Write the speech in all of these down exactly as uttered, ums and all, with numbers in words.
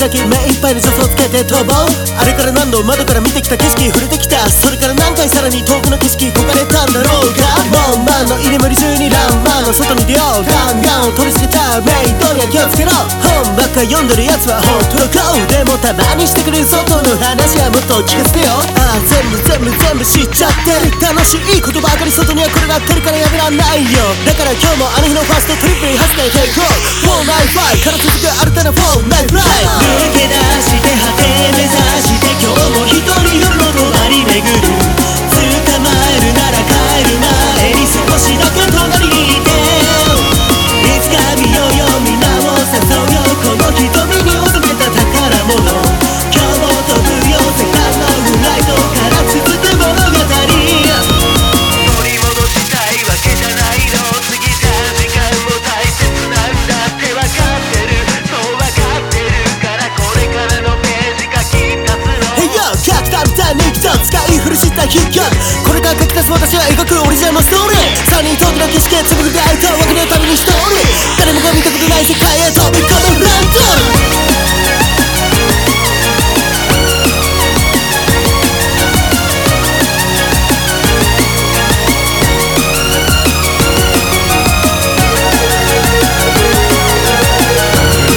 開き目いっぱいに助走つけて飛ぼう。あれから何度窓から見てきた景色触れてきた。それから何回さらに遠くの景色焦がれたんだろうか。もうマンの入り無理中にランマンの外に出よう。ガンガンを取り付けたメイドには気をつけろ。本ばっか読んでるやつはほっとろこう。でもたまにしてくれる外の話はもっと聞かせてよ。ああ全部全部全部知っちゃってる。楽しいことばかり外には転がってるからやめらんないよ。だから今日もあの日のファーストトリップに外れていこう。フォーナイファイから続く新たなフォーナイフライ。 抜け出して果て目指して今日も一人夜の隣巡る。捕まえるなら帰る前に少しだけ隣にいて。いつか見ようよみんなを誘うよ。この瞳に収めた宝物。今日も飛ぶよセカンドフライトから続く物語。取り戻したいわけじゃないの。過ぎた時間も大切なんだってわかってる。そうわかってるからこれからのページ書き足すの。 Hey yo キャラクターみたいに生きた使い古したヒット曲。これから書き出す私は描くオリジナルのストーリー。さんにん遠くの景色へ紡ぐ出会いと別れのために一人。誰もが見たことない世界へ飛び込むランド。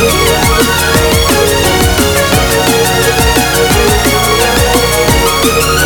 「